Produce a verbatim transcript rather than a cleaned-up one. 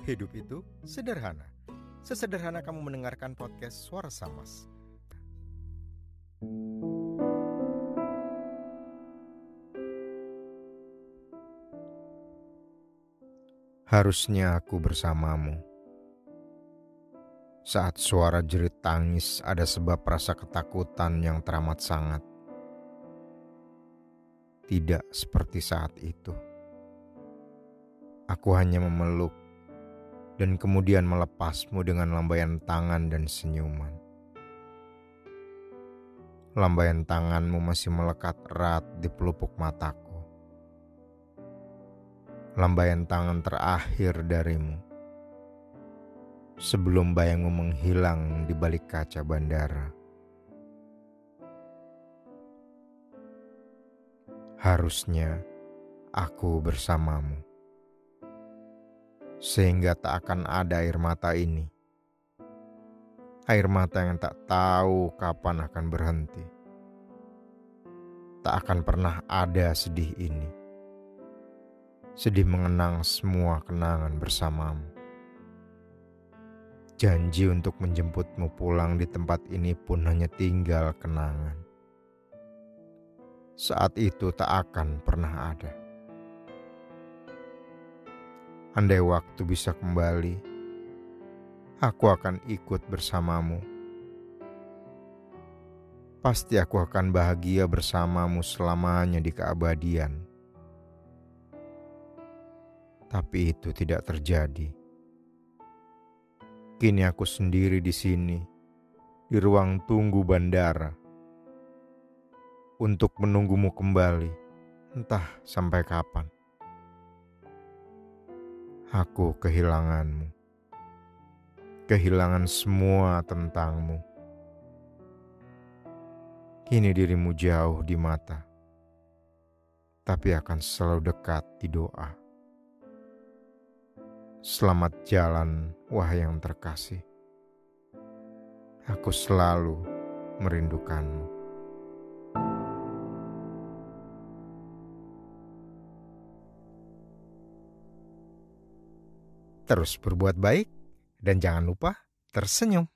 Hidup itu sederhana. Sesederhana kamu mendengarkan podcast Suara Samas. Harusnya aku bersamamu. Saat suara jerit tangis ada sebab rasa ketakutan yang teramat sangat. Tidak seperti saat itu. Aku hanya memeluk dan kemudian melepasmu dengan lambaian tangan dan senyuman. Lambaian tanganmu masih melekat erat di pelupuk mataku. Lambaian tangan terakhir darimu sebelum bayangmu menghilang di balik kaca bandara. Harusnya aku bersamamu, sehingga tak akan ada air mata ini. Air mata yang tak tahu kapan akan berhenti. Tak akan pernah ada sedih ini. Sedih mengenang semua kenangan bersamamu. Janji untuk menjemputmu pulang di tempat ini pun hanya tinggal kenangan. Saat itu tak akan pernah ada. Andai waktu bisa kembali, aku akan ikut bersamamu. Pasti aku akan bahagia bersamamu selamanya di keabadian. Tapi itu tidak terjadi. Kini aku sendiri di sini, di ruang tunggu bandara, untuk menunggumu kembali, entah sampai kapan. Aku kehilanganmu, kehilangan semua tentangmu. Kini dirimu jauh di mata, tapi akan selalu dekat di doa. Selamat jalan, wahai yang terkasih. Aku selalu merindukanmu. Terus berbuat baik dan jangan lupa tersenyum.